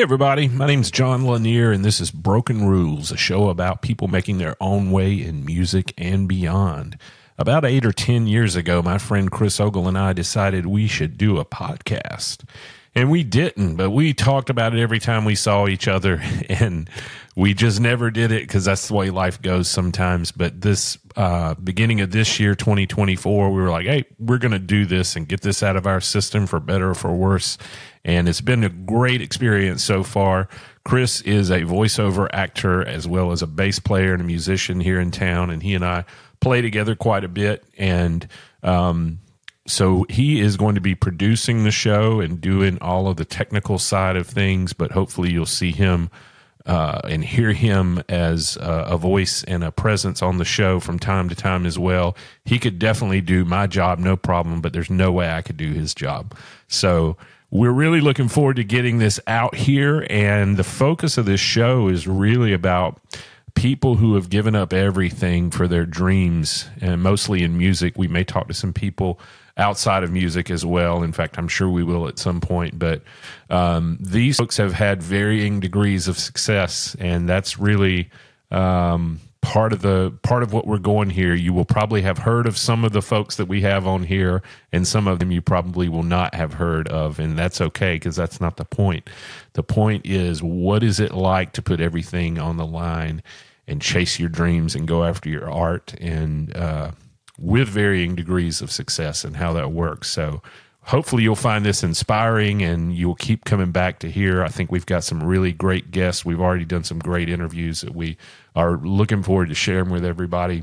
everybody. My name's John Lanier, and this is Broken Rules, a show about people making their own way in music and beyond. About 8 or 10 years ago, my friend Chris Ogle and I decided we should do a podcast. And we didn't, but we talked about it every time we saw each other, and we just never did it because that's the way life goes sometimes. But this beginning of this year, 2024, we were like, hey, we're going to do this and get this out of our system for better or for worse. And it's been a great experience so far. Chris is a voiceover actor as well as a bass player and a musician here in town, and he and I play together quite a bit. And so he is going to be producing the show and doing all of the technical side of things, but hopefully you'll see him and hear him as a voice and a presence on the show from time to time as well. He could definitely do my job, no problem, but there's no way I could do his job. So we're really looking forward to getting this out here, and the focus of this show is really about people who have given up everything for their dreams, and mostly in music. We may talk to some people outside of music as well. In fact, I'm sure we will at some point. But these folks have had varying degrees of success, and that's really part of what we're going here. You will probably have heard of some of the folks that we have on here, and some of them you probably will not have heard of, and that's okay because that's not the point. The point is, what is it like to put everything on the line and chase your dreams and go after your art, and with varying degrees of success, and how that works. So hopefully you'll find this inspiring and you'll keep coming back to hear. I think we've got some really great guests. We've already done some great interviews that we are looking forward to sharing with everybody.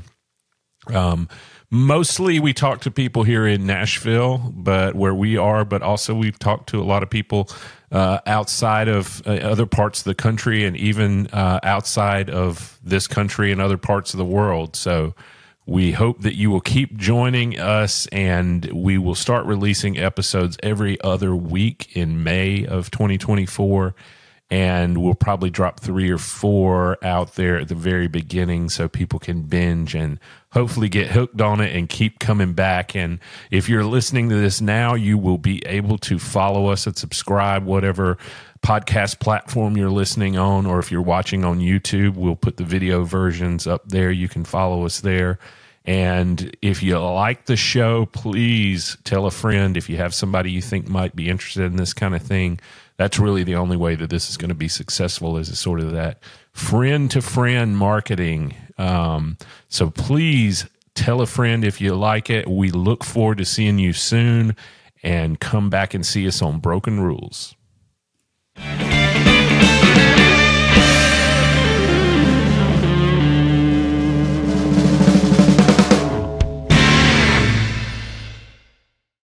Mostly we talk to people here in Nashville, but where we are, but also we've talked to a lot of people outside of other parts of the country, and even outside of this country and other parts of the world. So we hope that you will keep joining us, and we will start releasing episodes every other week in May of 2024. And we'll probably drop 3 or 4 out there at the very beginning so people can binge and hopefully get hooked on it and keep coming back. And if you're listening to this now, you will be able to follow us and subscribe, whatever podcast platform you're listening on, or if you're watching on YouTube, we'll put the video versions up there. You can follow us there. And if you like the show, please tell a friend. If you have somebody you think might be interested in this kind of thing, that's really the only way that this is going to be successful, is sort of that friend-to-friend marketing. So please tell a friend if you like it. We look forward to seeing you soon, and come back and see us on Broken Rules.